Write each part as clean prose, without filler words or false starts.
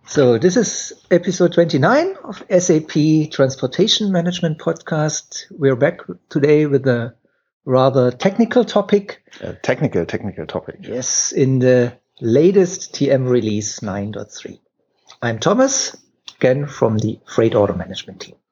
So this is episode 29 of SAP Transportation Management Podcast. We're back today with a rather technical topic. A technical topic. Yes, in the latest TM release 9.3. I'm Thomas, again from the Freight Order Management team.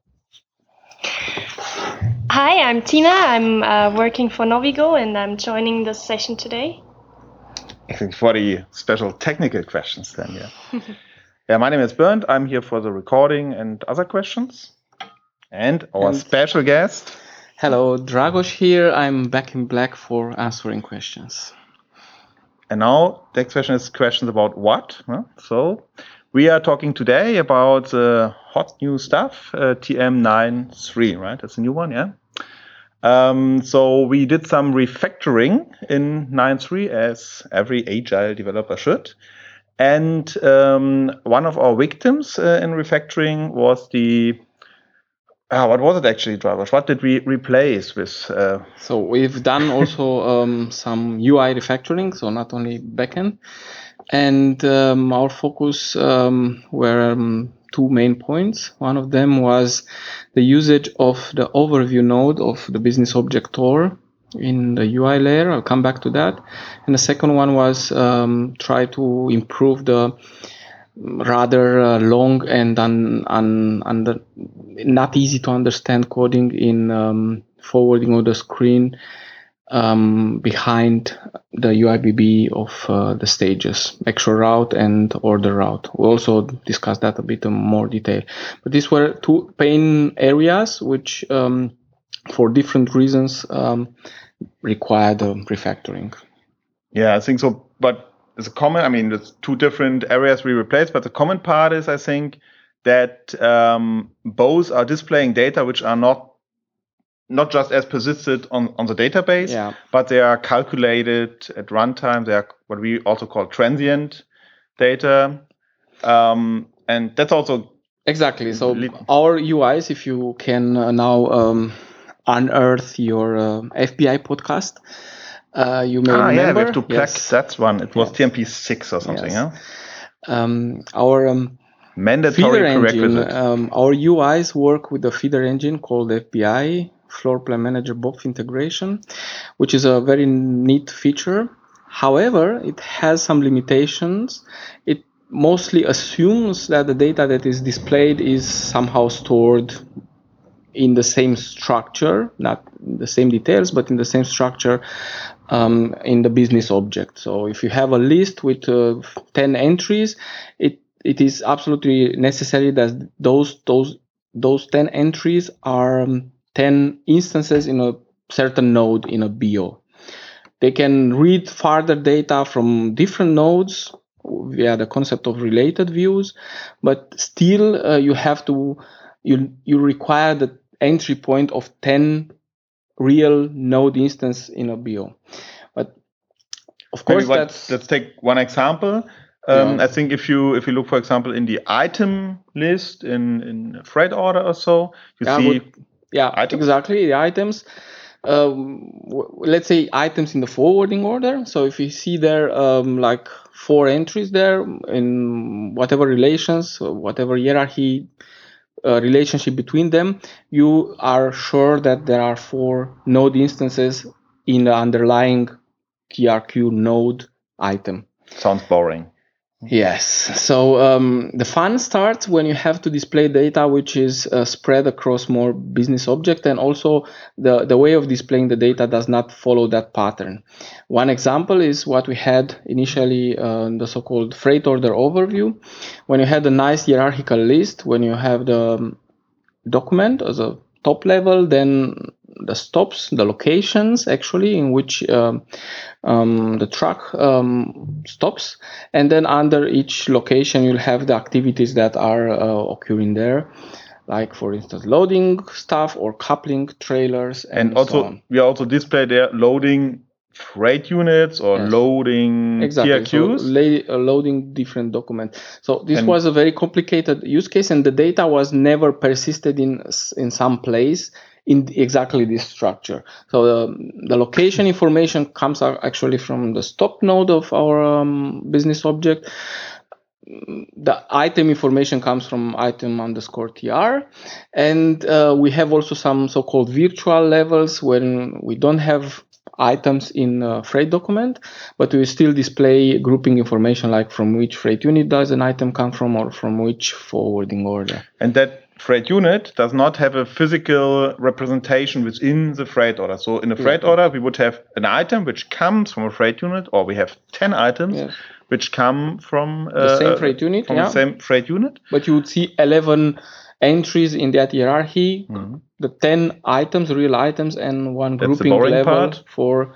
Hi, I'm Tina. I'm working for Novigo and I'm joining this session today. I think for the special technical questions then, yeah. My name is Bernd. I'm here for the recording and other questions. And our special guest. Hello, Dragos here. I'm back in black for answering questions. And now the next question is questions about what? So we are talking today about the hot new stuff, TM 9.3, right? That's a new one, yeah? So we did some refactoring in 9.3 as every agile developer should. And one of our victims in refactoring was the, what was it actually, Dragos? What did we replace with? So we've done also some UI refactoring, so not only backend. And our focus were two main points. One of them was the usage of the overview node of the business object TOR in the UI layer. I'll come back to that. And the second one was try to improve the rather long and not easy to understand coding in forwarding of the screen behind the UIBB of the stages, actual route and order route. We'll also discuss that a bit in more detail. But these were two pain areas which, for different reasons, required refactoring. Yeah, I think so. But it's a common, there's two different areas we replaced, but the common part is, I think, that both are displaying data which are not just as persisted on the database, but they are calculated at runtime. They are what we also call transient data. And that's also... Exactly. So our UIs, if you can now unearth your FBI podcast, you may remember. Yeah, we have to plug that one. It was TMP 6 or something, Our mandatory prerequisite. Our UIs work with a feeder engine called FBI, Floor Plan Manager BOF integration, which is a very neat feature. However, it has some limitations. It mostly assumes that the data that is displayed is somehow stored in the same structure, not the same details, but in the same structure in the business object. So if you have a list with 10 entries, it is absolutely necessary that those 10 entries are 10 instances in a certain node in a BO. They can read further data from different nodes via the concept of related views, but still you require the entry point of 10 real node instance in a BO. But of course, let's take one example. I think if you look, for example, in the item list in Freight Order or so, you see items. Exactly, the items. Let's say items in the forwarding order. So if you see there like 4 entries there in whatever relations, whatever hierarchy relationship between them, you are sure that there are 4 node instances in the underlying KRQ node item. Sounds boring. Yes. So the fun starts when you have to display data which is spread across more business objects, and also the way of displaying the data does not follow that pattern. One example is what we had initially, the so-called freight order overview. When you had a nice hierarchical list, when you have the document as a top level, then the stops, the locations actually in which the truck stops, and then under each location you'll have the activities that are occurring there, like for instance loading stuff or coupling trailers, and also so on. We also display there loading freight units or loading TRQs. So loading different documents. So this was a very complicated use case, and the data was never persisted in some place in exactly this structure. So the location information comes out actually from the stop node of our business object. the item information comes from item_tr, and we have also some so-called virtual levels when we don't have items in a freight document, but we still display grouping information like from which freight unit does an item come from or from which forwarding order. And that freight unit does not have a physical representation within the freight order. So in a freight order, we would have an item which comes from a freight unit, or we have 10 items which come from the same freight unit. The same freight unit. But you would see 11 entries in that hierarchy, the 10 items, real items, and one grouping level part for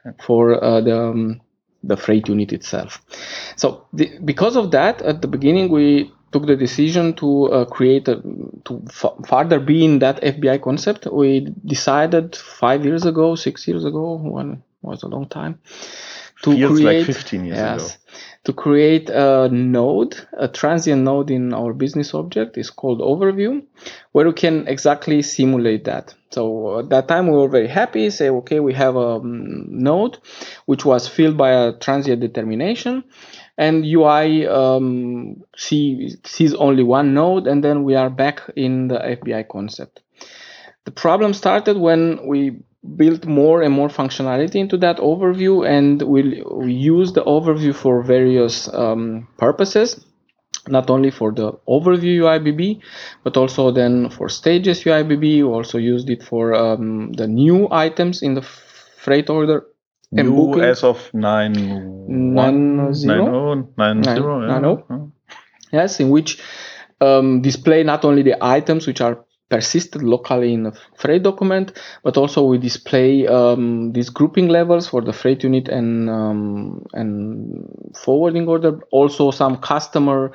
the freight unit itself. So because of that, at the beginning we took the decision to further be in that FBI concept. We decided 6 years ago, one was a long time, to feels create, like 15 years ago. To create a node, a transient node in our business object is called overview, where we can exactly simulate that. So at that time we were very happy, say, okay, we have a node which was filled by a transient determination, and UI sees only one node, and then we are back in the FBI concept. The problem started when we built more and more functionality into that overview, and we use the overview for various purposes, not only for the overview UIBB, but also then for stages UIBB. We also used it for the new items in the freight order. New as of 9.1.90. Yes, in which display not only the items which are persisted locally in a freight document, but also we display these grouping levels for the freight unit and forwarding order. Also some custom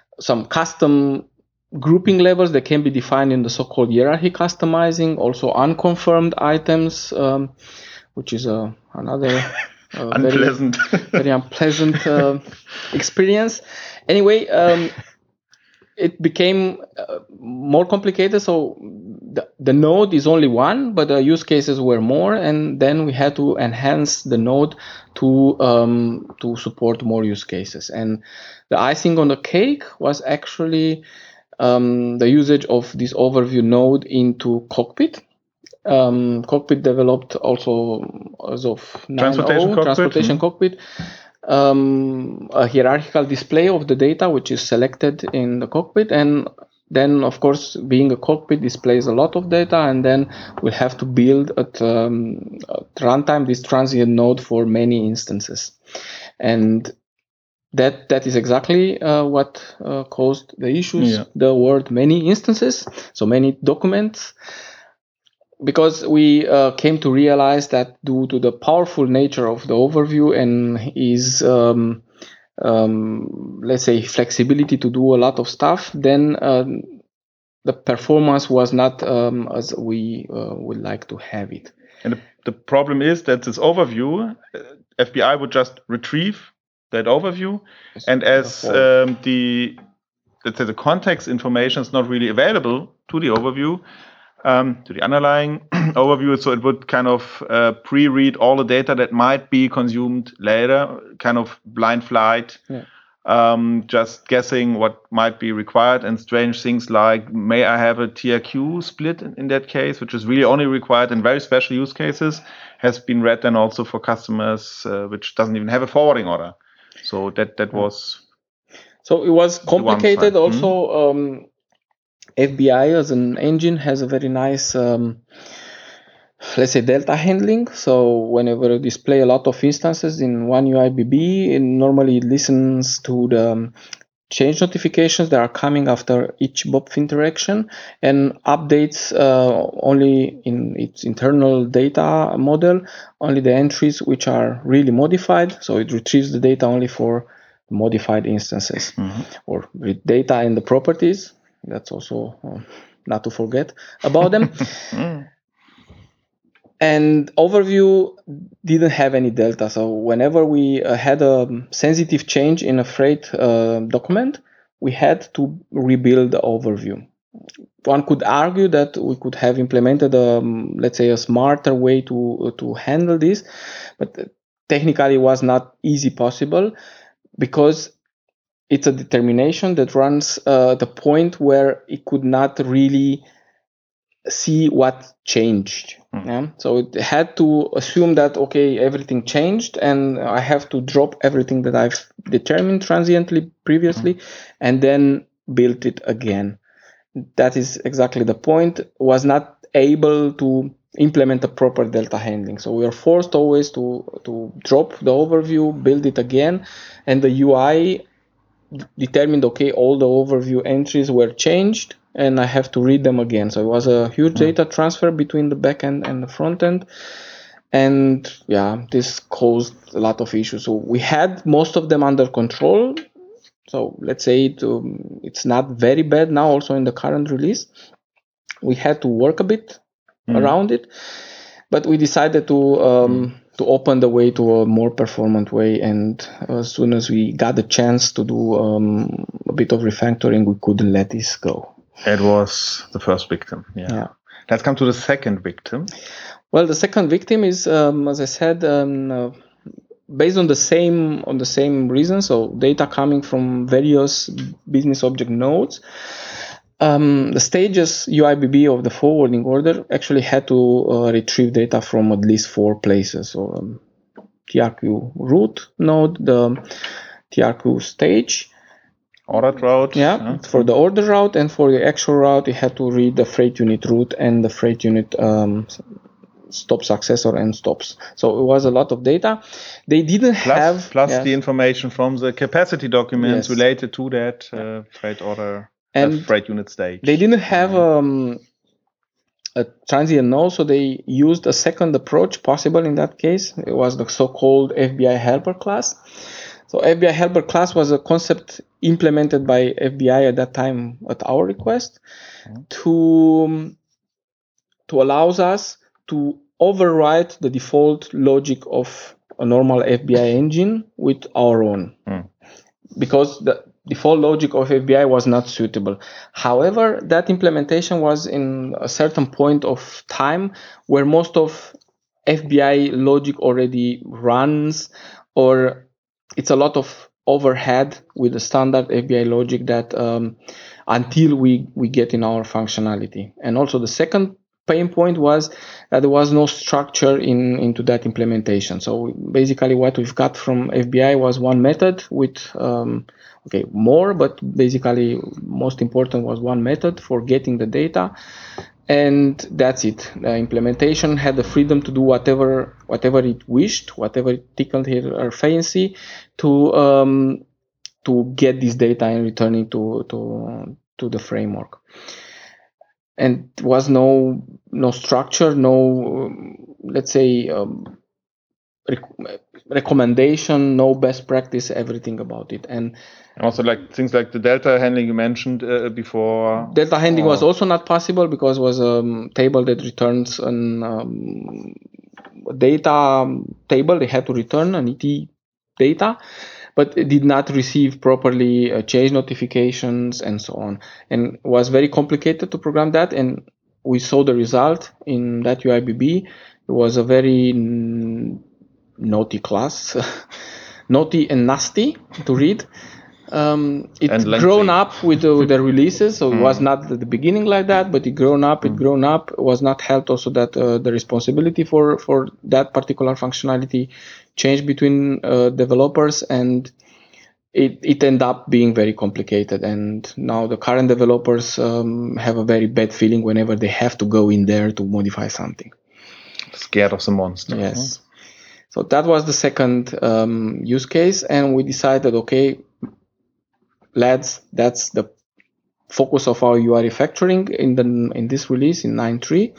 grouping levels that can be defined in the so-called hierarchy customizing. Also unconfirmed items, which is another unpleasant, very unpleasant experience. Anyway, it became more complicated. So the node is only one, but the use cases were more, and then we had to enhance the node to support more use cases. And the icing on the cake was actually the usage of this overview node into Cockpit. Cockpit developed also as of 9.0, Transportation Cockpit. A hierarchical display of the data which is selected in the cockpit, and then of course being a cockpit displays a lot of data, and then we have to build at runtime this transient node for many instances, and that is exactly what caused the issues. The word many instances, so many documents, because we came to realize that due to the powerful nature of the overview and his, let's say, flexibility to do a lot of stuff, then the performance was not as we would like to have it. And the problem is that this overview, FBI would just retrieve that overview, and as the context information is not really available to the overview, to the underlying overview, so it would kind of pre-read all the data that might be consumed later, kind of blind flight, just guessing what might be required, and strange things like, may I have a TRQ split in that case, which is really only required in very special use cases, has been read then also for customers which doesn't even have a forwarding order. So that was... So it was complicated also. FBI as an engine has a very nice, let's say, delta handling. So whenever you display a lot of instances in one UIBB, it normally listens to the change notifications that are coming after each BOP interaction and updates only in its internal data model, only the entries which are really modified. So it retrieves the data only for modified instances or with data in the properties. That's also not to forget about them. And overview didn't have any delta. So whenever we had a sensitive change in a freight document, we had to rebuild the overview. One could argue that we could have implemented, let's say, a smarter way to handle this, but technically it was not easy possible, because it's a determination that runs the point where it could not really see what changed. Yeah? So it had to assume that, okay, everything changed and I have to drop everything that I've determined transiently previously and then build it again. That is exactly the point. Was not able to implement a proper delta handling. So we are forced always to drop the overview, build it again, and the UI determined, okay, all the overview entries were changed and I have to read them again. So it was a huge data transfer between the backend and the front end. And yeah, this caused a lot of issues. So we had most of them under control. So let's say it's not very bad now also in the current release. We had to work a bit around it, but we decided to open the way to a more performant way. And as soon as we got the chance to do a bit of refactoring, we couldn't let this go. It was the first victim. Yeah. Let's come to the second victim. Well, the second victim is, as I said, based on the same reason. So data coming from various business object nodes. The stages UIBB of the forwarding order actually had to retrieve data from at least 4 places. So TRQ route node, the TRQ stage, order route, for the order route, and for the actual route, you had to read the freight unit route and the freight unit stop successor and stops. So it was a lot of data. They didn't have the information from the capacity documents related to that freight order and freight unit stage. They didn't have a transient node, so they used a second approach possible in that case. It was the so-called FBI helper class. So FBI helper class was a concept implemented by FBI at that time at our request to allows us to overwrite the default logic of a normal FBI engine with our own. Because the default logic of FBI was not suitable. However, that implementation was in a certain point of time where most of FBI logic already runs, or it's a lot of overhead with the standard FBI logic that until we get in our functionality. And also the second pain point was that there was no structure into that implementation. So basically what we've got from FBI was one method with more, but basically most important was one method for getting the data, and that's it. The implementation had the freedom to do whatever it wished, whatever it tickled her fancy to get this data and return it to the framework. And there was no structure, no let's say recommendation, no best practice, everything about it. And also like things like the delta handling you mentioned before. Delta handling was also not possible because it was a table that returns a data table. They had to return an ET data, but it did not receive properly change notifications and so on. And it was very complicated to program that. And we saw the result in that UIBB. It was a very naughty class, naughty and nasty to read. It's grown up with the releases, so it was not at the beginning like that, but it grown up. It was not helped also that the responsibility for that particular functionality changed between developers, and it ended up being very complicated. And now the current developers have a very bad feeling whenever they have to go in there to modify something. Scared of the monster. Yes. So that was the second use case, and we decided, okay, lads, that's the focus of our UI refactoring in this release in 9.3.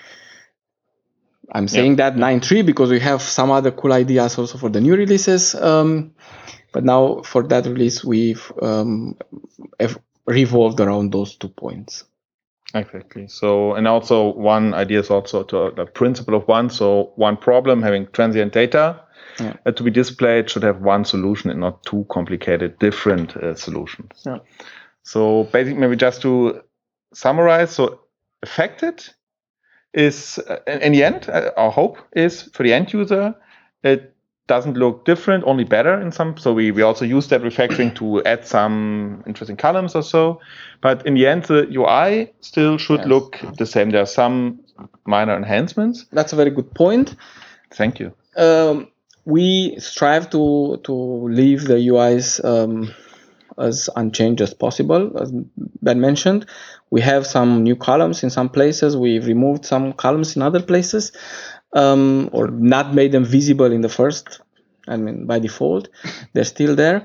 I'm saying that 9.3 because we have some other cool ideas also for the new releases. But now for that release, we've revolved around those 2 points. Exactly. So, and also one idea is also to the principle of one. So one problem, having transient data to be displayed, should have one solution and not two complicated different solutions. Yeah. So basically, maybe just to summarize, so affected is, in the end, our hope is for the end user, it doesn't look different, only better in some. So we also use that refactoring to add some interesting columns or so. But in the end, the UI still should look the same. There are some minor enhancements. That's a very good point. Thank you. We strive to leave the UIs as unchanged as possible. As Ben mentioned, we have some new columns in some places. We've removed some columns in other places, or not made them visible in the first. I mean, by default, they're still there.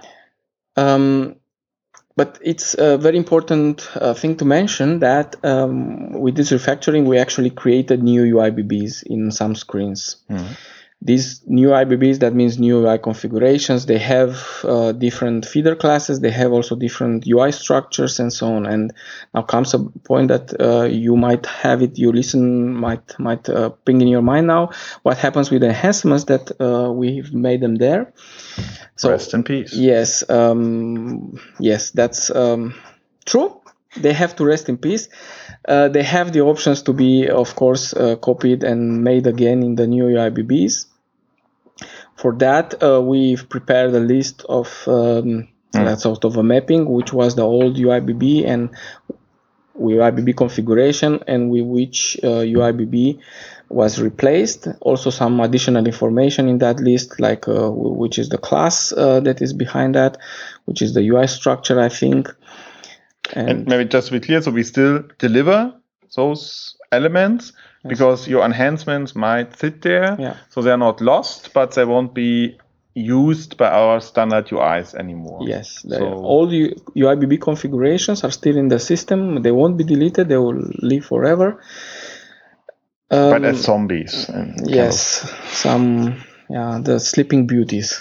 But it's a very important thing to mention that with this refactoring, we actually created new UIBBs in some screens. Mm-hmm. These new IBBs, that means new UI configurations, they have different feeder classes, they have also different UI structures and so on. And now comes a point that you might have it, you listen, might ping in your mind now, what happens with the enhancements that we've made them there. So, rest in peace. Yes, yes, that's true. They have to rest in peace. They have the options to be, of course, copied and made again in the new UIBBs. For that, we've prepared a list of that sort of a mapping, which was the old UIBB and UIBB configuration, and with which UIBB was replaced. Also, some additional information in that list, like which is the class that is behind that, which is the UI structure, I think. And maybe just to be clear, so we still deliver those elements. Yes. Because your enhancements might sit there, so they're not lost, but they won't be used by our standard UIs anymore. Yes, all the UIBB configurations are still in the system. They won't be deleted. They will live forever. But as zombies. Yes, the sleeping beauties.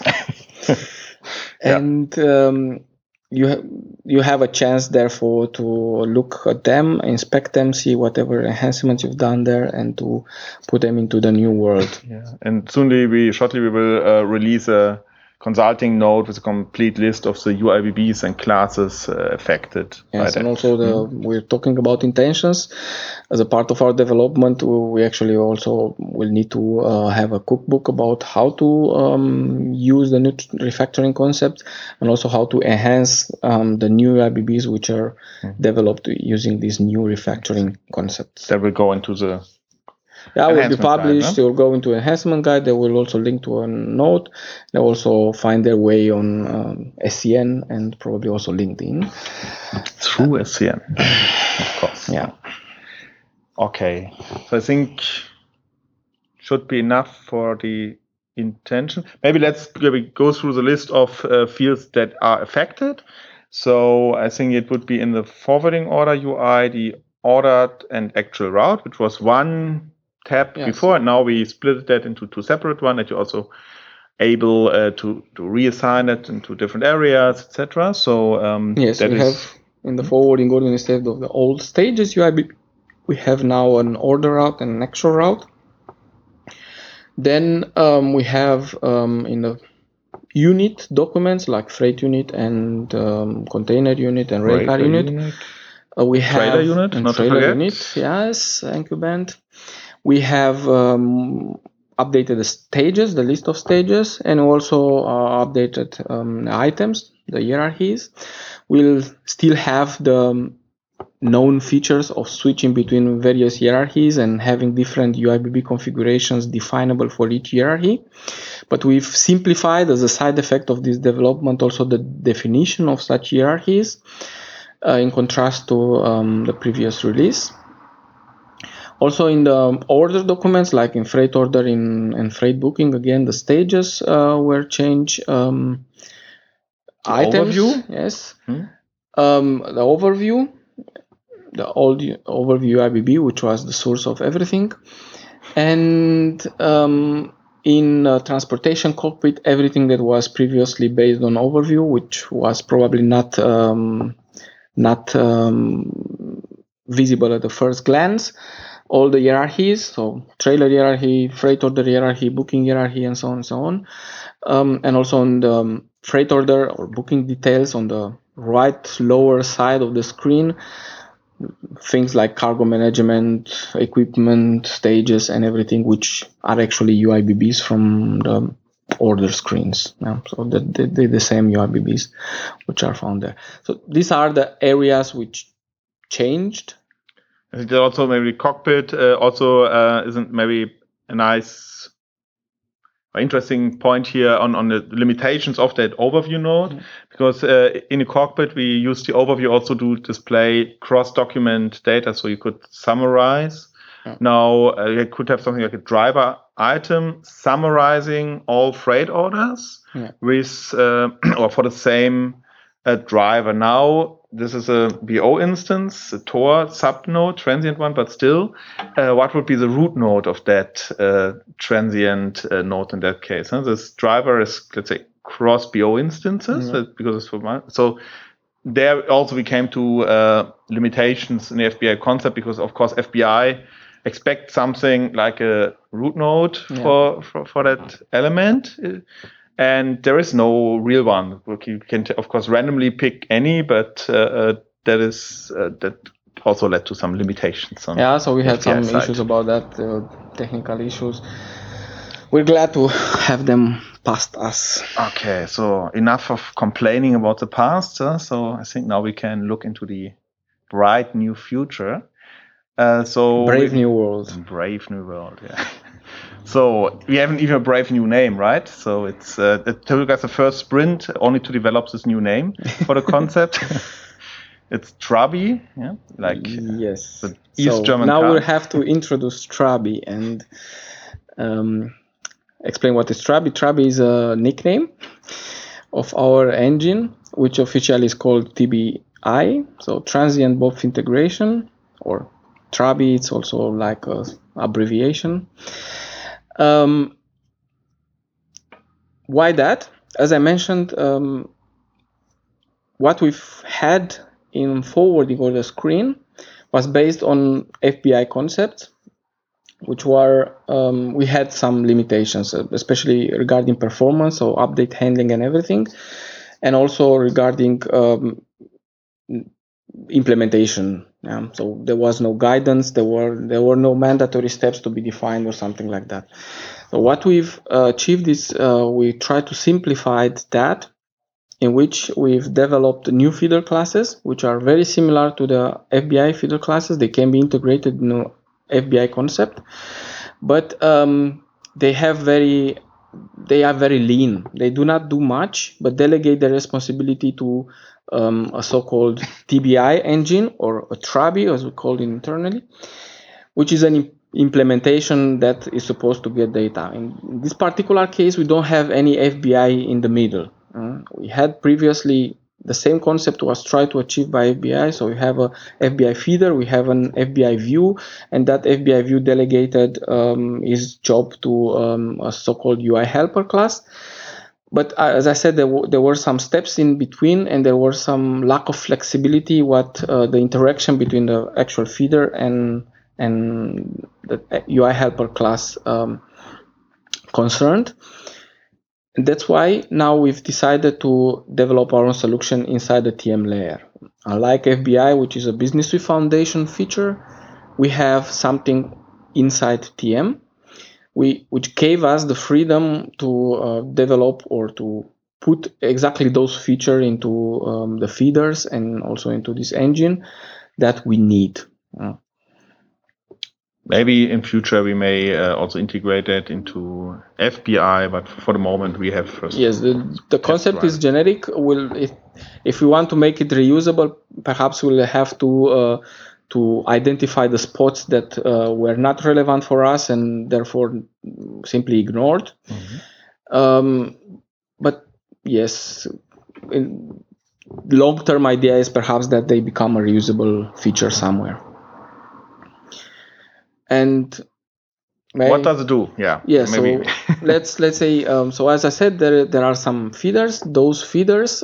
And you have a chance, therefore, to look at them, inspect them, see whatever enhancements you've done there, and to put them into the new world. Yeah, and shortly we will release a consulting note with a complete list of the UIBBs and classes affected. Yes, and also we're talking about intentions. As a part of our development, we actually also will need to have a cookbook about how to use the new refactoring concept, and also how to enhance the new UIBBs which are developed using these new refactoring concepts. That will go into the will be published. Guide, They will go into enhancement guide. They will also link to a note. They will also find their way on SCN and probably also LinkedIn. Through SCN, of course. Yeah. Okay. So I think should be enough for the intention. Maybe let's go through the list of fields that are affected. So I think it would be in the forwarding order UI, the ordered and actual route, which was one tab before, and now we split that into two separate ones, that you're also able to reassign it into different areas, etc. So yes, we have in the forwarding order, instead of the old stages UIB, we have now an order route and an actual route. Then we have in the unit documents like freight unit and container unit and rail car unit. We have trailer unit, and not trailer to forget. Unit. Yes, thank you, Ben. We have updated the stages, the list of stages, and also updated items, the hierarchies. We'll still have the known features of switching between various hierarchies and having different UIBB configurations definable for each hierarchy. But we've simplified, as a side effect of this development, also the definition of such hierarchies in contrast to the previous release. Also in the order documents, like in freight order and freight booking, again, the stages were changed. Items, overview? Yes. The overview, the old overview IBB, which was the source of everything. And in transportation cockpit, everything that was previously based on overview, which was probably not visible at the first glance. All the hierarchies, so trailer hierarchy, freight order hierarchy, booking hierarchy, and so on and so on. And also on the freight order or booking details on the right lower side of the screen, things like cargo management, equipment, stages, and everything, which are actually UIBBs from the order screens. So the same UIBBs which are found there. So these are the areas which changed. I think that also maybe cockpit also isn't maybe a nice interesting point here on the limitations of that overview node, because in a cockpit we use the overview also to display cross-document data, so you could summarize. Now you could have something like a driver item summarizing all freight orders with or for the same driver. Now this is a BO instance, a Tor subnode, transient one, but still, what would be the root node of that transient node in that case? This driver is, let's say, cross BO instances because it's for so. There also we came to limitations in the FBI concept, because of course FBI expects something like a root node for that element. And there is no real one. You can, of course, randomly pick any, but that also led to some limitations. So we had some issues about that, technical issues. We're glad to have them past us. Okay, so enough of complaining about the past. So I think now we can look into the bright new future. Brave new world. Brave new world, yeah. So we haven't even a brave new name, right? So it took us the first sprint only to develop this new name for the concept. It's Trabi, yes. The East German now car. we'll have to introduce Trabi and explain what is Trabi. Trabi is a nickname of our engine, which officially is called TBI, so Transient Both Integration, or Trabi. It's also like a abbreviation. Why that? As I mentioned, what we've had in forwarding on the screen was based on FBI concepts, which were we had some limitations, especially regarding performance, so update handling and everything, and also regarding implementation. So there was no guidance, there were no mandatory steps to be defined or something like that. So what we've achieved is we try to simplify that, in which we've developed new feeder classes, which are very similar to the FBI feeder classes. They can be integrated in the FBI concept, but they are very lean. They do not do much, but delegate the responsibility to a so-called TBI engine, or a Trabi, as we call it internally, which is an implementation that is supposed to get data. In this particular case, we don't have any FBI in the middle. We had previously the same concept was tried to achieve by FBI. So we have a FBI feeder, we have an FBI view, and that FBI view delegated its job to a so-called UI helper class. But as I said, there were some steps in between, and there was some lack of flexibility what the interaction between the actual feeder and the UI helper class concerned. And that's why now we've decided to develop our own solution inside the TM layer. Unlike FBI, which is a Business Suite Foundation feature, we have something inside TM, which gave us the freedom to develop or to put exactly those features into the feeders and also into this engine that we need. Maybe in future we may also integrate that into FBI, but for the moment we have first. Yes, the concept is generic. If we want to make it reusable, perhaps we'll have to identify the spots that were not relevant for us and therefore simply ignored. But yes, the long-term idea is perhaps that they become a reusable feature somewhere. And what does it do? Yeah. Maybe. So let's say so as I said, there are some feeders. Those feeders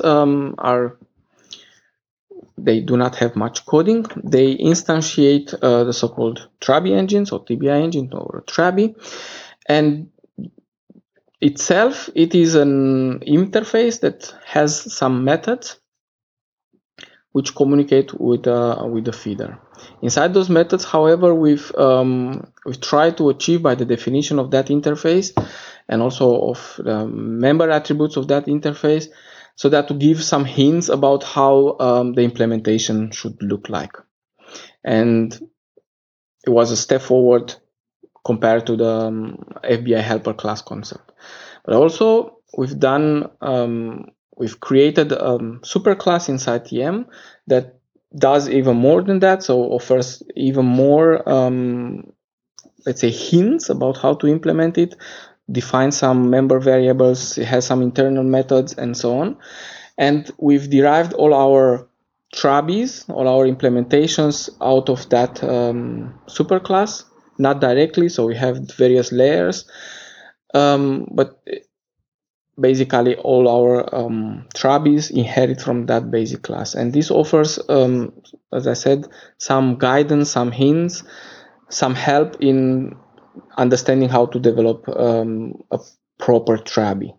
they do not have much coding. They instantiate the so-called Trabi engine, so TBI engine or Trabi, and itself it is an interface that has some methods which communicate with the feeder. Inside those methods, however, we've tried to achieve by the definition of that interface and also of the member attributes of that interface, so that to give some hints about how the implementation should look like. And it was a step forward compared to the FBI helper class concept. But also we've created a superclass inside TM that does even more than that, so offers even more, let's say, hints about how to implement it, define some member variables, it has some internal methods, and so on. And we've derived all our Trabis, all our implementations out of that superclass, not directly, so we have various layers, but basically all our Trabis inherit from that basic class. And this offers, as I said, some guidance, some hints, some help in understanding how to develop a proper Trabi.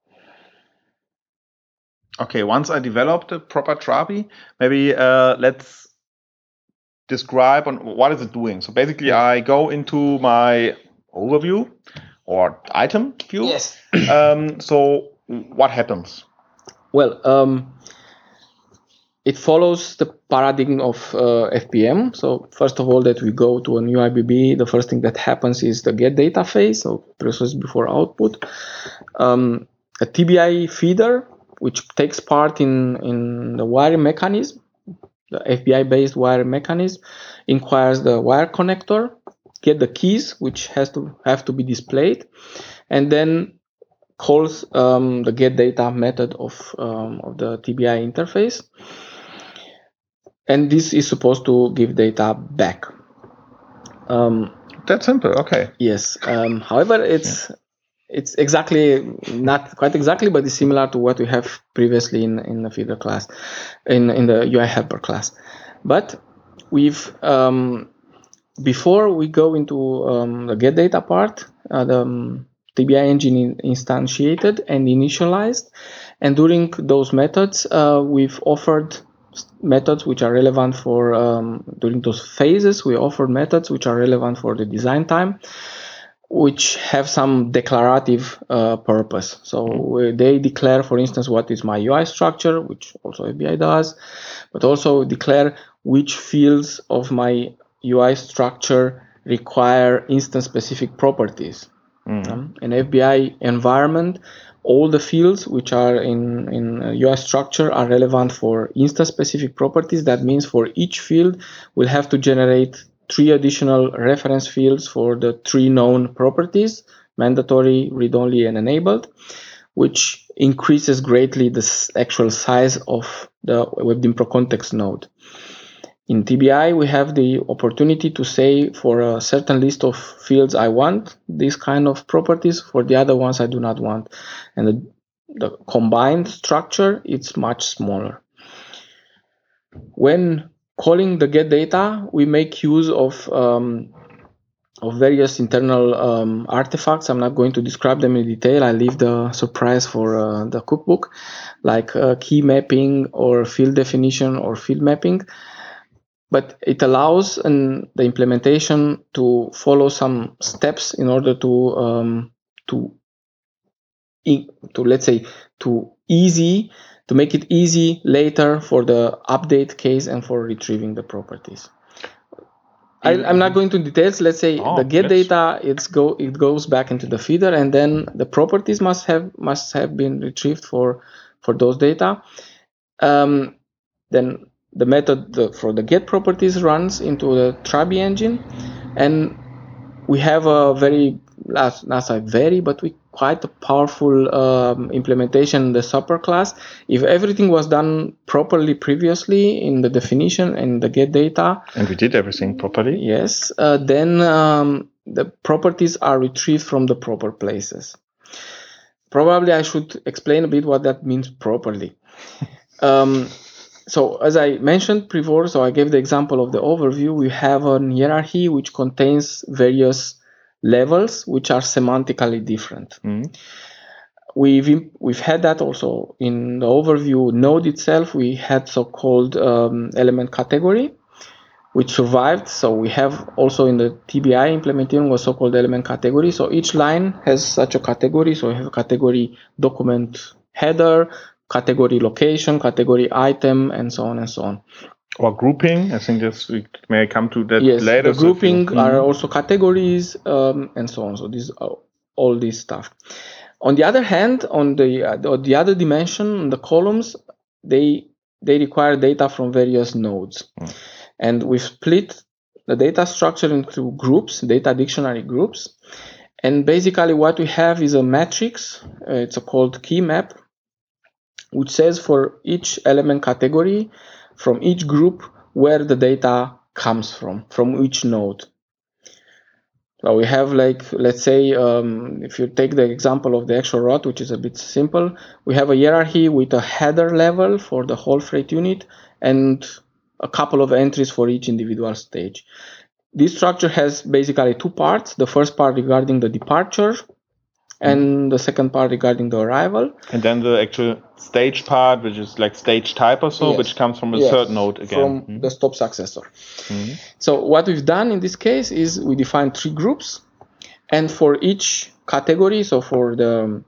Okay, once I developed a proper Trabi, maybe let's describe on what is it doing. So basically, I go into my overview or item view. Yes. So what happens? Well, it follows the paradigm of FPM. So first of all, that we go to a new IBB, the first thing that happens is the get data phase, so process before output. A TBI feeder, which takes part in the wiring mechanism, the FBI-based wire mechanism, inquires the wire connector, get the keys, which have to be displayed, and then calls the get data method of the TBI interface. And this is supposed to give data back. That's simple. Okay. Yes. However, it's exactly, not quite exactly, but it's similar to what we have previously in the feeder class, in the UI helper class. But we've before we go into the get data part, the TBI engine instantiated and initialized, and during those methods, we've offered methods which are relevant for during those phases. We offered methods which are relevant for the design time, which have some declarative purpose. So they declare, for instance, what is my UI structure, which also FBI does, but also declare which fields of my UI structure require instance-specific properties. An FBI environment, all the fields which are in UI structure are relevant for instance-specific properties. That means for each field, we'll have to generate 3 additional reference fields for the 3 known properties: mandatory, read-only, and enabled, which increases greatly the actual size of the WebDynPro context node. In TBI, we have the opportunity to say for a certain list of fields, I want this kind of properties, for the other ones I do not want. And the combined structure, it's much smaller. When calling the get data, we make use of various internal artifacts. I'm not going to describe them in detail. I leave the surprise for the cookbook, like key mapping or field definition or field mapping. But it allows the implementation to follow some steps in order to let's say to make it easy later for the update case and for retrieving the properties. I'm not going to details. Let's say the get data, it goes back into the feeder, and then the properties must have been retrieved for those data. Then the method for the get properties runs into the Trabi engine, and we have a quite a powerful implementation in the superclass. If everything was done properly previously in the definition and the get data, and we did everything properly, yes, then the properties are retrieved from the proper places. Probably I should explain a bit what that means properly. So as I mentioned before, so I gave the example of the overview. We have a hierarchy which contains various levels which are semantically different. we've had that also in the overview node itself. We had so-called element category, which survived. So we have also in the TBI implementation was so-called element category. So each line has such a category. So we have a category document header, category location, category item, and so on and so on. Or grouping. I think this we may come to that Yes, later. the grouping are also categories and so on. So these are all this stuff. On the other hand, on the other dimension, the columns, they require data from various nodes. And we've split the data structure into groups, data dictionary groups. And basically what we have is a matrix. It's called key map, which says for each element category from each group where the data comes from each node. So we have, like, let's say, if you take the example of the actual route, which is a bit simple, we have a hierarchy with a header level for the whole freight unit and a couple of entries for each individual stage. This structure has basically two parts. The first part regarding the departure and the second part regarding the arrival. And then the actual stage part, which is like stage type or so, which comes from a third node again. From the stop successor. So what we've done in this case is we defined three groups, and for each category, so for the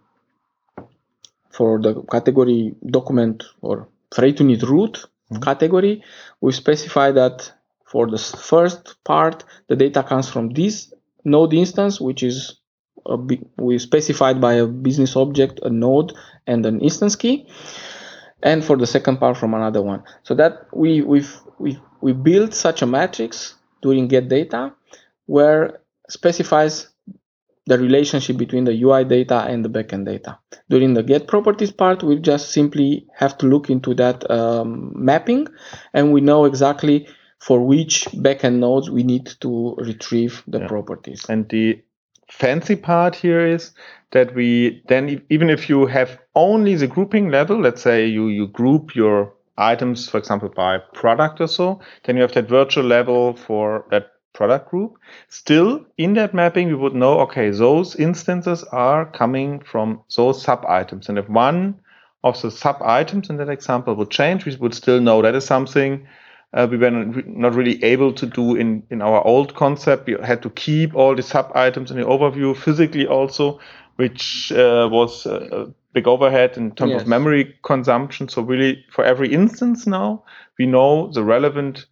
category document or freight unit route category, we specify that for the first part, the data comes from this node instance, which is we specified by a business object, a node, and an instance key, and for the second part from another one. So that we built such a matrix during get data where specifies the relationship between the UI data and the backend data. During the get properties part, we just simply have to look into that mapping, and we know exactly for which backend nodes we need to retrieve the properties. And the fancy part here is that we then, even if you have only the grouping level, let's say you group your items, for example, by product or so, then you have that virtual level for that product group. Still, in that mapping, we would know, okay, those instances are coming from those sub-items. And if one of the sub-items in that example would change, we would still know that is something we were not really able to do in our old concept. We had to keep all the sub-items in the overview physically also, which was a big overhead in terms of memory consumption. So really, for every instance now, we know the relevant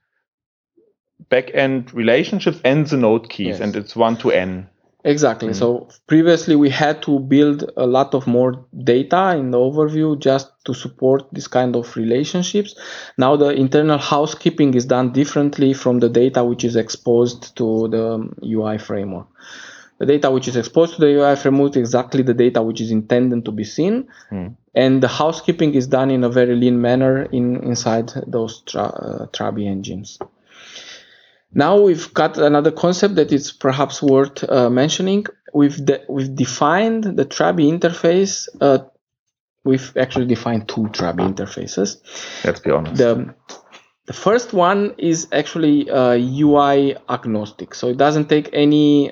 back-end relationships and the node keys, and it's 1 to n. Exactly. So previously we had to build a lot of more data in the overview just to support this kind of relationships. Now the internal housekeeping is done differently from the data which is exposed to the UI framework. The data which is exposed to the UI framework is exactly the data which is intended to be seen. And the housekeeping is done in a very lean manner inside those Trabi engines. Now we've got another concept that is perhaps worth mentioning. We've defined the Trabi interface. We've actually defined two Trabi interfaces. Let's be honest. The first one is actually UI agnostic, so it doesn't take any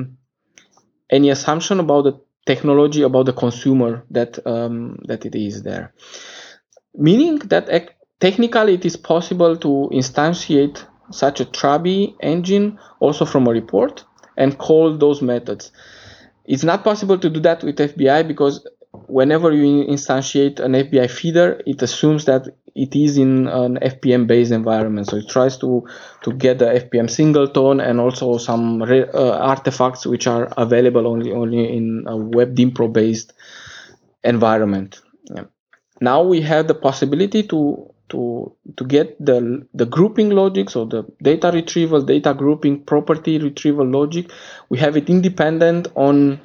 assumption about the technology, about the consumer that it is there. Meaning that technically it is possible to instantiate such a Trabi engine also from a report and call those methods. It's not possible to do that with FBI because whenever you instantiate an FBI feeder, it assumes that it is in an FPM-based environment. So it tries to get the FPM singleton and also some artifacts which are available only in a WebDimpro-based environment. Now we have the possibility to get the grouping logic, so the data retrieval, data grouping, property retrieval logic. We have it independent on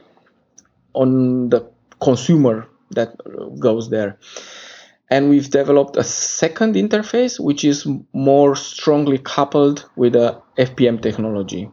the consumer that goes there. And we've developed a second interface, which is more strongly coupled with the FPM technology,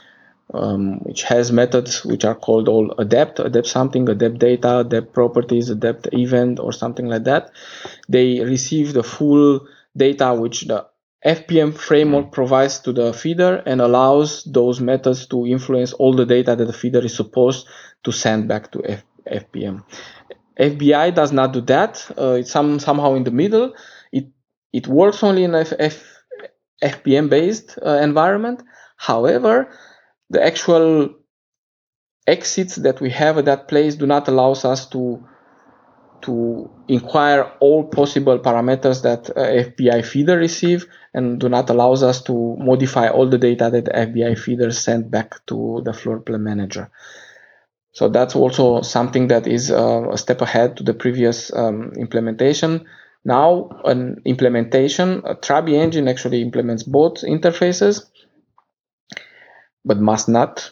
which has methods which are called all adapt something, adapt data, adapt properties, adapt event, or something like that. They receive the full data which the FPM framework provides to the feeder and allows those methods to influence all the data that the feeder is supposed to send back to FPM. FBI does not do that. It's somehow in the middle. It works only in FPM-based environment. However, the actual exits that we have at that place do not allow us to inquire all possible parameters that FBI feeder receive, and do not allow us to modify all the data that the FBI feeder sent back to the floor plan manager. So that's also something that is a step ahead to the previous implementation. Now, an implementation, a Trabi engine actually implements both interfaces, but must not.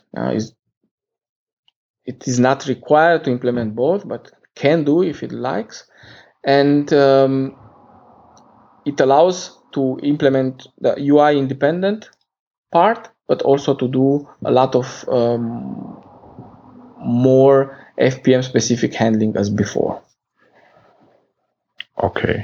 It is not required to implement both, but can do if it likes. And it allows to implement the UI independent part, but also to do a lot of more FPM specific handling as before. Okay.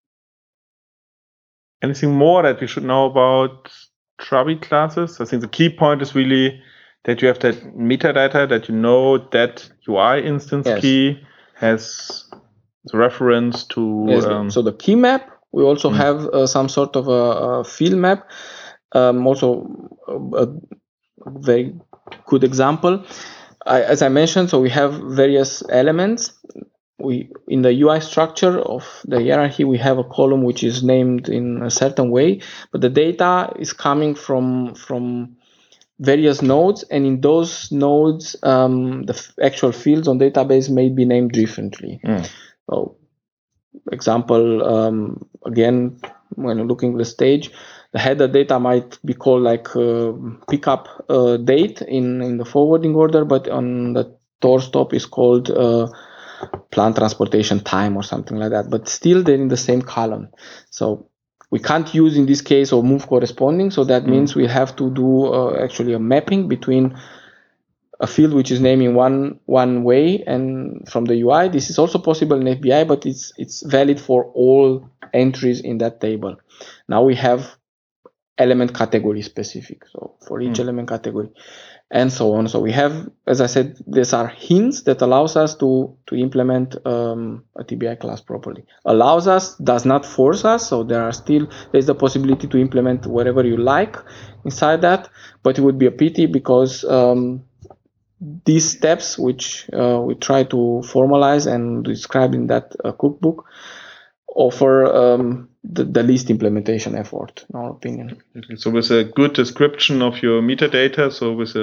Anything more that we should know about Trabi classes? I think the key point is really that you have that metadata, that you know that UI instance key has the reference to... Yes, so the key map, we also have some sort of a field map. Also a very good example. As I mentioned, so we have various elements. In the UI structure of the hierarchy, we have a column which is named in a certain way, but the data is coming from various nodes, and in those nodes, the actual fields on database may be named differently. So, example, again, when looking at the stage, the header data might be called like pickup date in the forwarding order, but on the TOR stop is called plant transportation time or something like that. But still, they're in the same column. So we can't use in this case or move corresponding. So that means we have to do actually a mapping between a field which is named in one way and from the UI. This is also possible in FBI, but it's valid for all entries in that table. Now we have element category specific, so for each element category, and so on. So we have, as I said, these are hints that allows us to implement a TBI class properly. Allows us, does not force us. So there's the possibility to implement whatever you like inside that, but it would be a pity because these steps, which we try to formalize and describe in that cookbook, offer the least implementation effort, in our opinion. So with a good description of your metadata, so with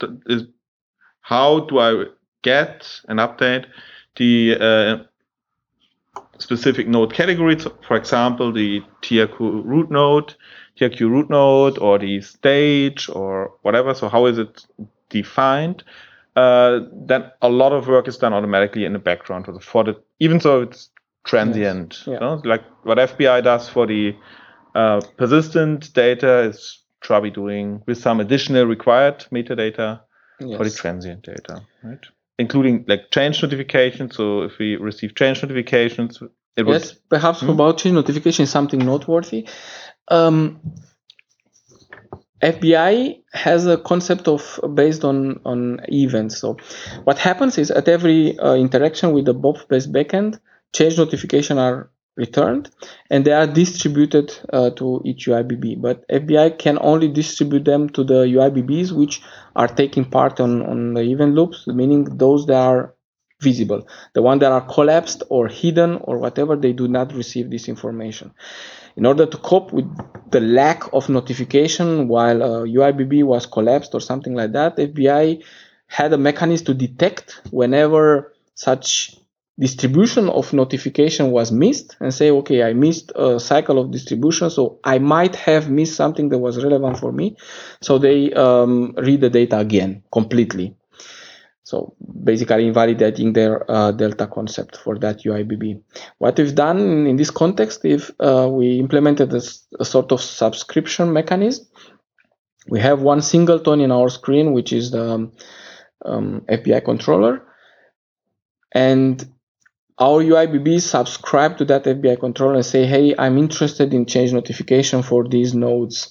how do I get and update the specific node categories, for example, the TRQ root node, or the stage, or whatever. So how is it defined? Then a lot of work is done automatically in the background even though it's transient. Yes. Yeah. Like what FBI does for the persistent data is Trabi doing with some additional required metadata for the transient data, right? Including like change notifications. So if we receive change notifications, perhaps about change notification is something noteworthy. FBI has a concept of based on events. So what happens is at every interaction with the BOP-based backend, change notifications are returned and they are distributed to each UIBB. But FBI can only distribute them to the UIBBs which are taking part on the event loops, meaning those that are visible. The ones that are collapsed or hidden or whatever, they do not receive this information. In order to cope with the lack of notification while UIBB was collapsed or something like that, FBI had a mechanism to detect whenever such distribution of notification was missed and say, okay, I missed a cycle of distribution, so I might have missed something that was relevant for me. So they read the data again completely. So basically invalidating their delta concept for that UIBB. What we've done in this context, if we implemented a sort of subscription mechanism, we have one singleton in our screen, which is the FBI controller. And our UIBB subscribe to that FBI controller and say, hey, I'm interested in change notification for these nodes.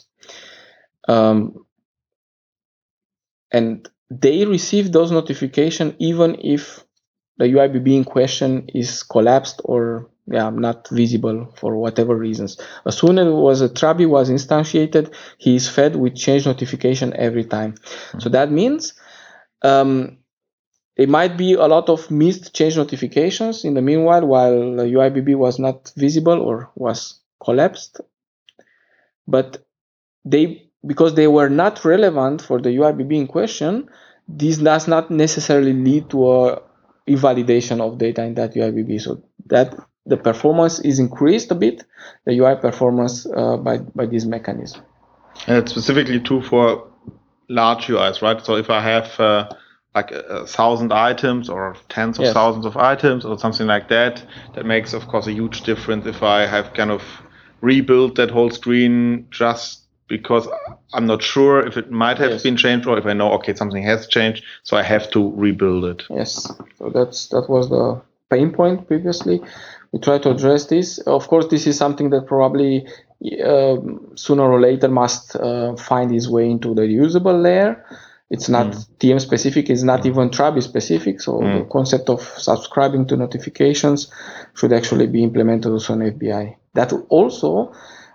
And they receive those notifications even if the UIBB in question is collapsed or not visible for whatever reasons. As soon as a Trabi was instantiated, he is fed with change notification every time. So that means it might be a lot of missed change notifications in the meanwhile, while the UIBB was not visible or was collapsed. But because they were not relevant for the UIBB in question, this does not necessarily lead to a invalidation of data in that UIBB. So that the performance is increased a bit, the UI performance by this mechanism. And it's specifically true for large UIs, right? So if I have like 1,000 items or tens of thousands of items or something like that, that makes, of course, a huge difference if I have kind of rebuilt that whole screen just because I'm not sure if it might have been changed or if I know, okay, something has changed, so I have to rebuild it. Yes, so that was the pain point previously. We try to address this. Of course, this is something that probably sooner or later must find its way into the reusable layer. It's not TM specific, it's not even Trabi specific. So the concept of subscribing to notifications should actually be implemented also on FBI. That will also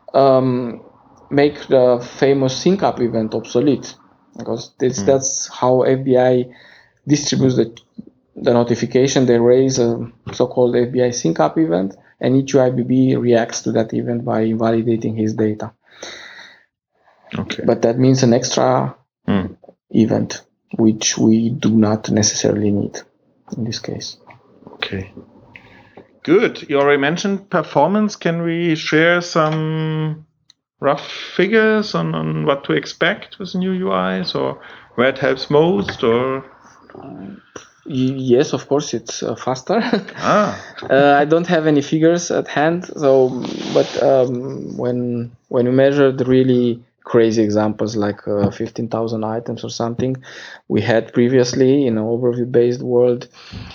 make the famous sync up event obsolete, because that's how FBI distributes the notification. They raise a so-called FBI sync up event, and each UIBB reacts to that event by invalidating his data. Okay. But that means an extra event, which we do not necessarily need in this case. Okay. Good. You already mentioned performance. Can we share some rough figures on what to expect with new UIs, or where it helps most, or? Yes, of course, it's faster. I don't have any figures at hand, but when we measured really crazy examples like 15,000 items or something we had previously in an overview-based world,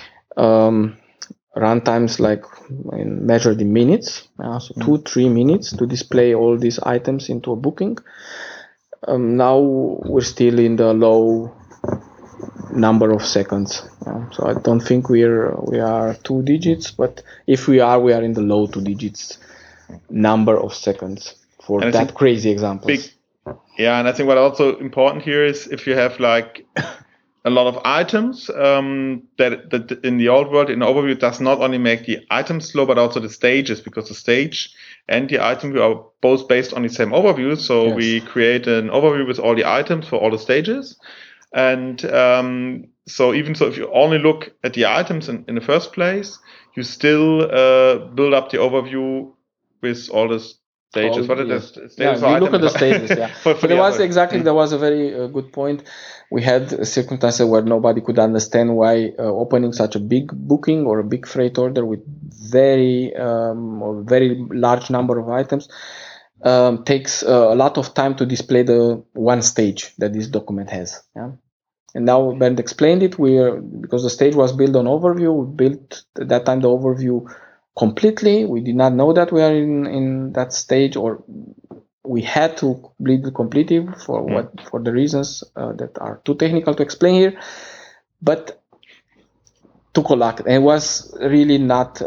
runtimes like measured in minutes, so 2-3 minutes to display all these items into a booking. Now we're still in the low number of seconds, so I don't think we are 2 digits, but if we are in the low 2 digits number of seconds for that crazy examples. And I think what also important here is if you have like a lot of items, that in the old world, in overview, does not only make the items slow, but also the stages, because the stage and the item view are both based on the same overview. So we create an overview with all the items for all the stages. And so if you only look at the items in the first place, you still build up the overview with all the stages. We look at the stages. There was a very good point. We had circumstances where nobody could understand why opening such a big booking or a big freight order with very large number of items takes a lot of time to display the one stage that this document has. And now Bernd explained it. Because the stage was built on overview, we built at that time the overview completely. We did not know that we are in that stage, or we had to build it completely for the reasons that are too technical to explain here. But took a lot, and it was really not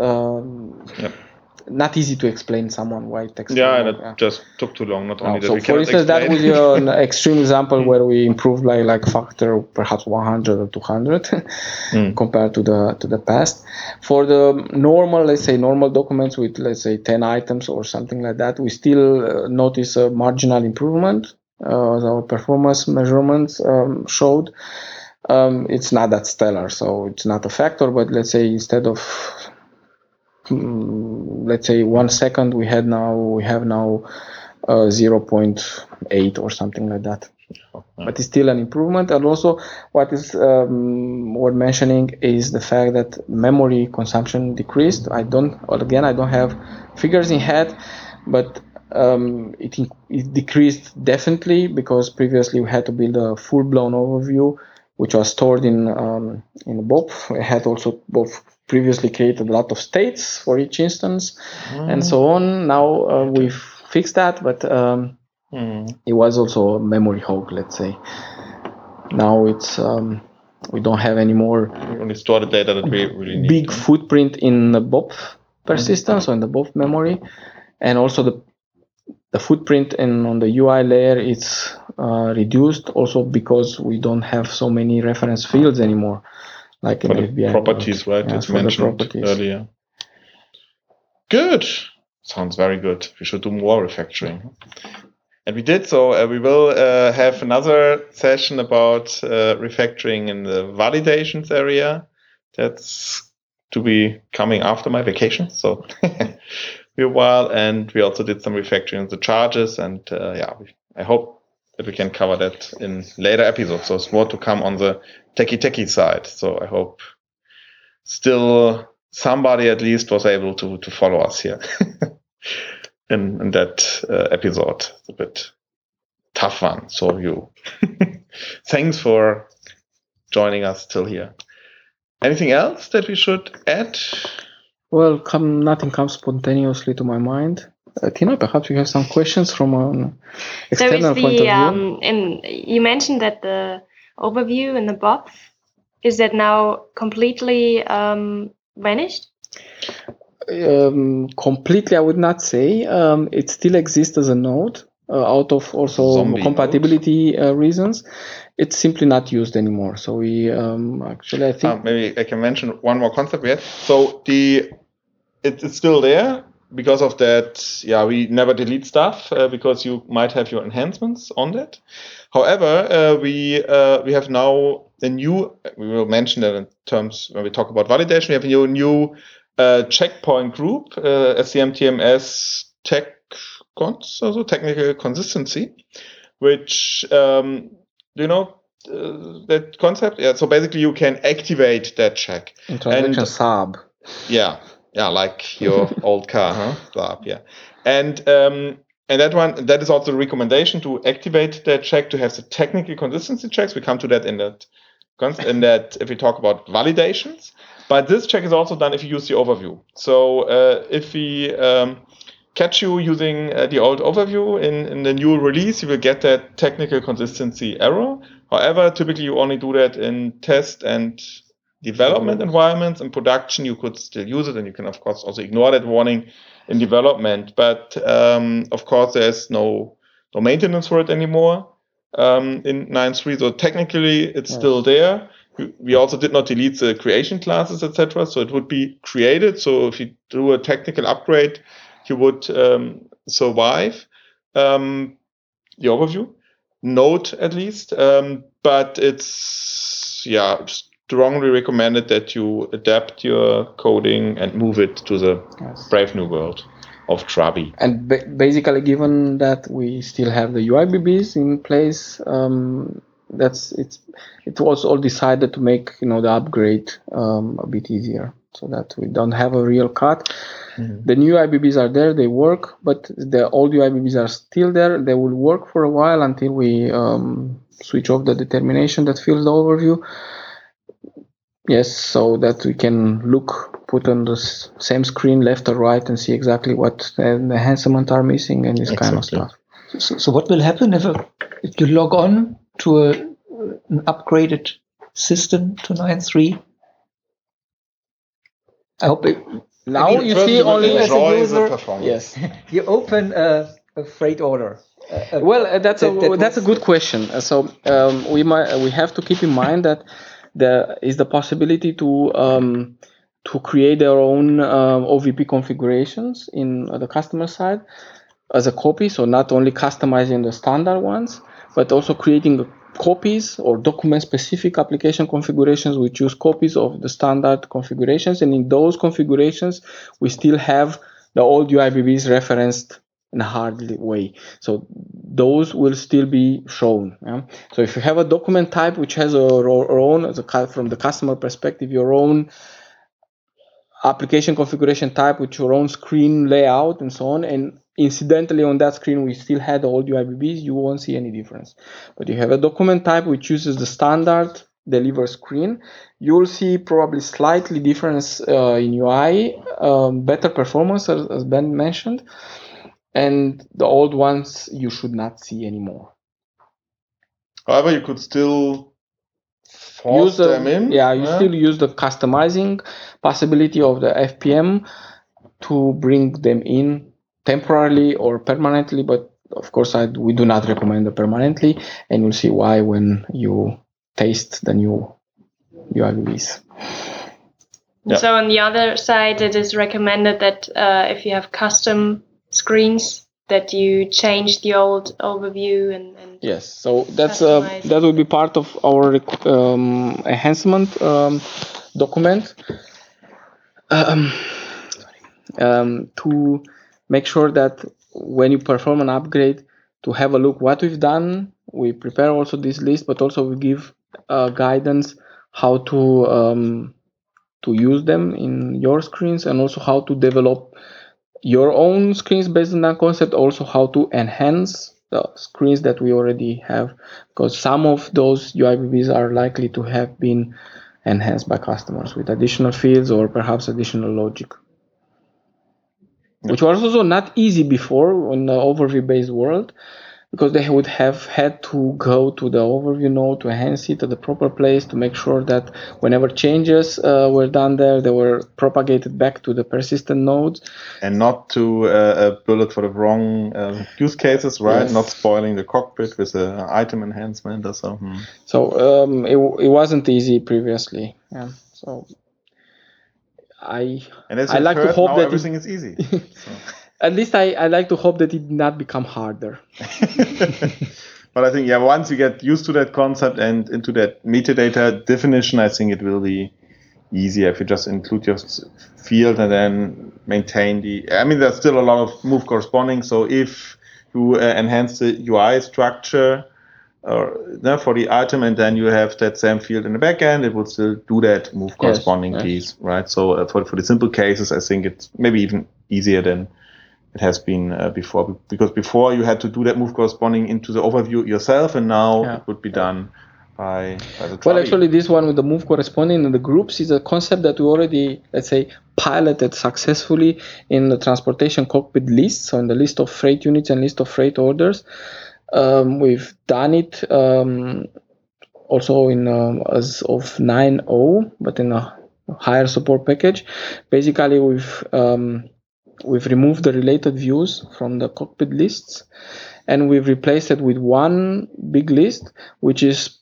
easy to explain someone why it takes it just took too long. Not only that we for instance, that was an extreme example where we improved like factor perhaps 100 or 200 compared to the past. For the normal documents with 10 items or something like that, we still notice a marginal improvement. Our performance measurements showed. It's not that stellar, so it's not a factor, but instead of 1 second, we have now 0.8 or something like that. But it's still an improvement. And also what is worth mentioning is the fact that memory consumption decreased. I don't have figures in head, but it decreased definitely, because previously we had to build a full-blown overview which was stored in BOP. We had also both previously created a lot of states for each instance and so on. Now we've fixed that, but it was also a memory hog, let's say. Now it's we don't have any more We only store the data that we really need. big footprint in the BOP persistence or in the BOP memory, and also the footprint on the UI layer is reduced also because we don't have so many reference fields anymore, like in for the FBI properties, world. right? Yeah, It's for the mentioned properties. earlier. Good. Sounds very good. We should do more refactoring. And we did so. We will have another session about refactoring in the validations area. That's to be coming after my vacation. So a while. And we also did some refactoring of the charges. And I hope that we can cover that in later episodes. So it's more to come on the techie side. So I hope still somebody at least was able to follow us here in that episode. It's a bit tough one. So thanks for joining us till here. Anything else that we should add? Well, nothing comes spontaneously to my mind. Tina, perhaps you have some questions from an external point of view. And you mentioned that the overview in the BOP, is that now completely vanished? Completely, I would not say. It still exists as a node out of also Zombie compatibility reasons. It's simply not used anymore. So we actually, I think maybe I can mention one more concept we had. So it's still there. Because of that, we never delete stuff because you might have your enhancements on that. However, we have now a new. We will mention that in terms when we talk about validation. We have a new checkpoint group, SCM-TMS TechCons, also technical consistency, which that concept. Yeah. So basically, you can activate that check. In transaction sub. Yeah. Yeah, like your old car, huh? Saab, yeah. And that is also a recommendation to activate that check to have the technical consistency checks. We come to that in that if we talk about validations. But this check is also done if you use the overview. So if we catch you using the old overview in the new release, you will get that technical consistency error. However, typically you only do that in test and development environments. In production, you could still use it, and you can, of course, also ignore that warning in development. But of course, there's no maintenance for it anymore in 9.3. So technically, it's still there. We also did not delete the creation classes, etc. So it would be created. So if you do a technical upgrade, you would survive the overview node at least. But it's strongly recommended that you adapt your coding and move it to the brave new world of Trabi. And basically, given that we still have the UIBBs in place, it was all decided to make the upgrade a bit easier, so that we don't have a real cut. Mm-hmm. The new UIBBs are there; they work, but the old UIBBs are still there. They will work for a while until we switch off the determination that fills the overview. Yes, so that we can put on the same screen left or right and see exactly what the enhancements are missing and this kind of stuff. So what will happen if you log on to an upgraded system to 9.3? I hope you see only as a user. Yes, you open a freight order. That's a good question. So we have to keep in mind that there is the possibility to create their own OVP configurations in the customer side as a copy. So not only customizing the standard ones, but also creating copies or document-specific application configurations. We choose copies of the standard configurations, and in those configurations, we still have the old UIBBs referenced in a hard way. So those will still be shown. Yeah? So if you have a document type which has your own, from the customer perspective, your own application configuration type with your own screen layout and so on, and incidentally on that screen we still had the old UIBBs, you won't see any difference. But you have a document type which uses the standard deliver screen, you'll see probably slightly difference in UI, better performance as Ben mentioned, and the old ones you should not see anymore. However, you could still force them in. Yeah, you still use the customizing possibility of the FPM to bring them in temporarily or permanently, but of course we do not recommend it permanently, and you'll see why when you taste the new UIVs. Yeah. So on the other side, it is recommended that if you have custom screens, that you change the old overview and yes. So that's that will be part of our enhancement document to make sure that when you perform an upgrade, to have a look what we've done. We prepare also this list, but also we give guidance how to use them in your screens, and also how to develop your own screens based on that concept, also how to enhance the screens that we already have, because some of those UIVs are likely to have been enhanced by customers with additional fields or perhaps additional logic, which was also not easy before in the overview based world, because they would have had to go to the overview node to enhance it at the proper place to make sure that whenever changes were done there, they were propagated back to the persistent nodes. And not to bullet for the wrong use cases, right? Yes. Not spoiling the cockpit with an item enhancement or so. So it wasn't easy previously. Yeah. So I like to hope that everything is easy. So. At least I like to hope that it did not become harder. But I think, yeah, once you get used to that concept and into that metadata definition, I think it will be easier if you just include your field and then maintain there's still a lot of move corresponding. So if you enhance the UI structure for the item and then you have that same field in the backend, it will still do that move corresponding piece, right? So for the simple cases, I think it's maybe even easier than it has been before, because before you had to do that move corresponding into the overview yourself, and now it would be done by the Trabi. Well, actually, this one with the move corresponding in the groups is a concept that we already, let's say, piloted successfully in the transportation cockpit list, so in the list of freight units and list of freight orders. We've done it also in as of 9.0, but in a higher support package. Basically, we've removed the related views from the cockpit lists, and we've replaced it with one big list, which is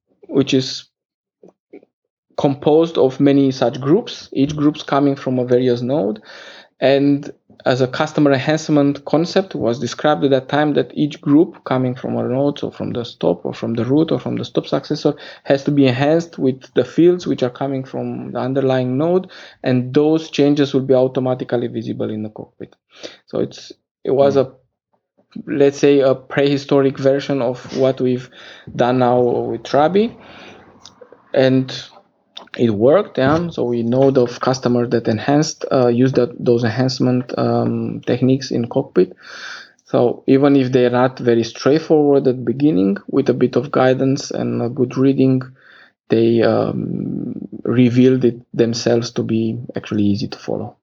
composed of many such groups, each group's coming from a various node. And as a customer enhancement concept was described at that time, that each group coming from a node, so from the stop or from the root or from the stop successor, has to be enhanced with the fields which are coming from the underlying node, and those changes will be automatically visible in the cockpit. So it was let's say a prehistoric version of what we've done now with Trabi, and it worked. So we know of customers that use those enhancement techniques in cockpit. So even if they're not very straightforward at the beginning, with a bit of guidance and a good reading, they revealed it themselves to be actually easy to follow.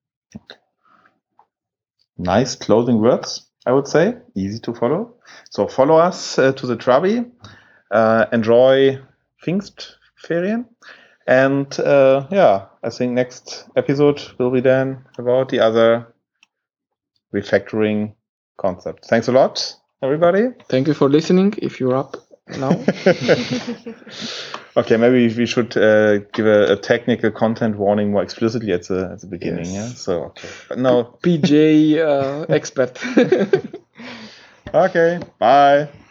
Nice closing words, I would say. Easy to follow. So follow us to the Trabi. Enjoy Pfingstferien. And I think next episode will be then about the other refactoring concept. Thanks a lot, everybody. Thank you for listening. If you're up now. Okay, maybe we should give a technical content warning more explicitly at the beginning. Yes. Yeah. So okay, but no. PJ expert. Okay. Bye.